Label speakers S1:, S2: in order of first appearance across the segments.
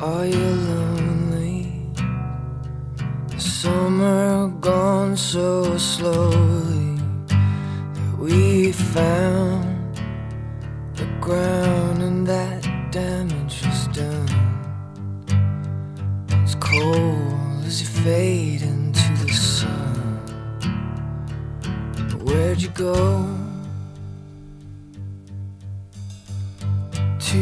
S1: Are you lonely? The summer gone so slowly that we found the ground and that damage was done. It's cold as you fade into the sun. Where'd you go? To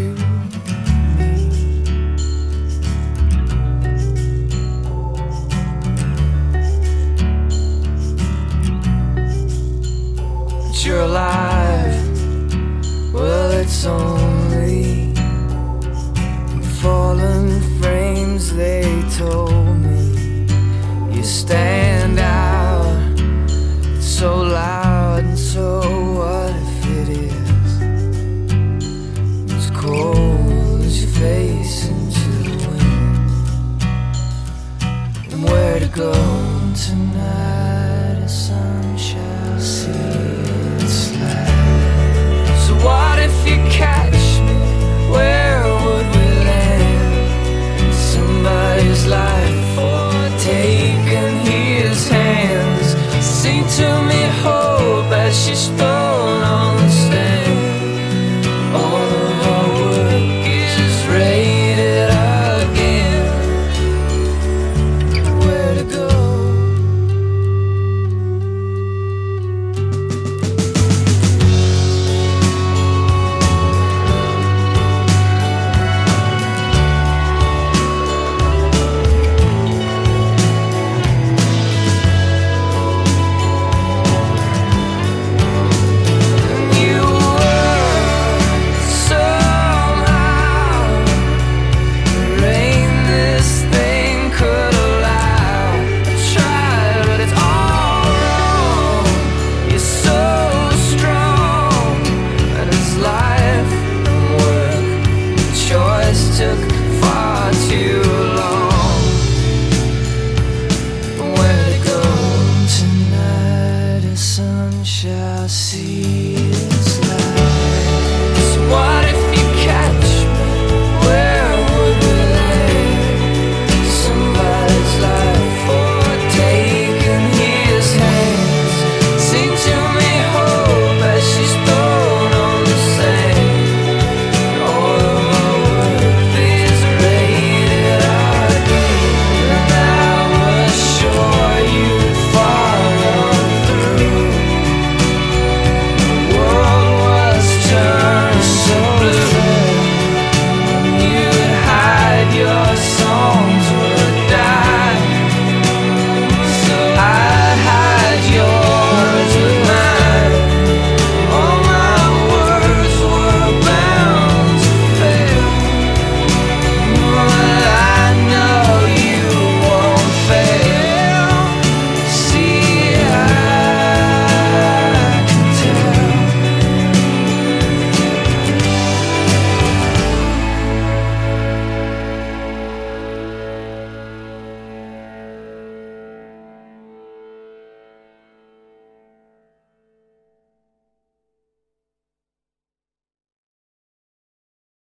S1: you're alive, well it's only fallen frames, they told me. You stand out, it's so loud, and so what if it is? It's cold as your face into the wind. And where to go tonight?